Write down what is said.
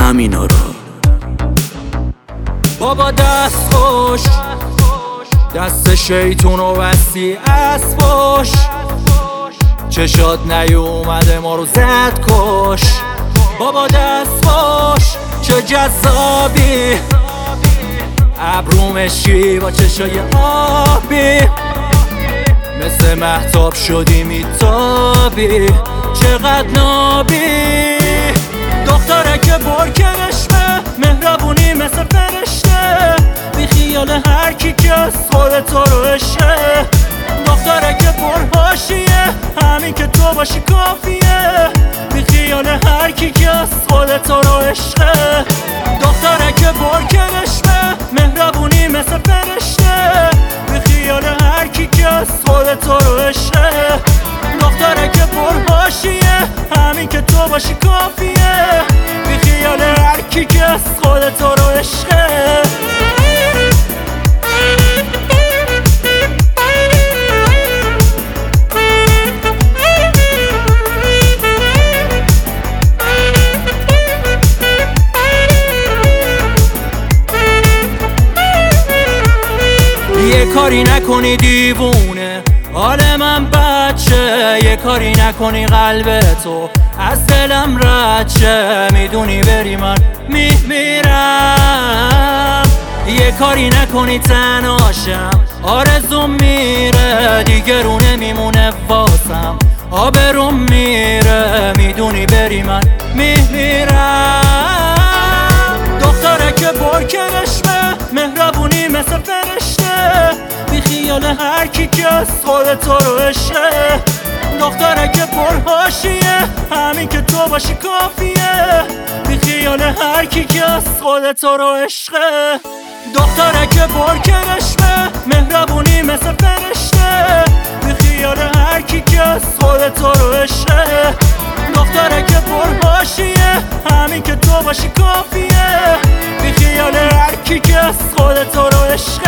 همینا رو. بابا دست خوش، دست شیطون و وسیع از پشت، چشات نیومده ما رو زد کش. بابا دست خوش، چه جذابی، ابرومشی با چشای آبی، مثل مهتاب شدی میتابی، چقدر نابی. دختره که برکنشمه، مهربونی مثل فرشته، بی خیال هر کی که از خودت رو عشقه. دختره که پرهاشیه، همین که تو باشی کافیه، بی خیال هر کی که از خودت رو عشقه. دختره که برکنشمه، مهربونی مثل فرشته، بی خیال هر کی که از خودت رو عشقه. دختره که پرهاشیه، همین که تو باشی کافیه، بی خیال هر کی که از خودت رو عشقه. یه کاری نکنی دیوونه حال من بچه، یه کاری نکنی قلبتو از دلم رچه، میدونی بری من میمیرم. یه کاری نکنی تنهاشم آرزوم میره، دیگه رو نمیمونه واسم آبروم میره، میدونی بری من میمیرم. دختره که برکنشمه، مهربونی مثل فرشته، بی خیال هر کی که از خودت رو عشقه. دختره که پرهاشیه، همین که تو باشی کافیه، بی خیال هر کی که از خودت رو عشقه. دختره که برکنشمه، مهربونی مثل فرشته، بی خیال هر کی که از خودت رو عشقه. دختره که پرهاشیه، همین که تو باشی کافیه، بی خیال هر کی که از خودت رو عشقه.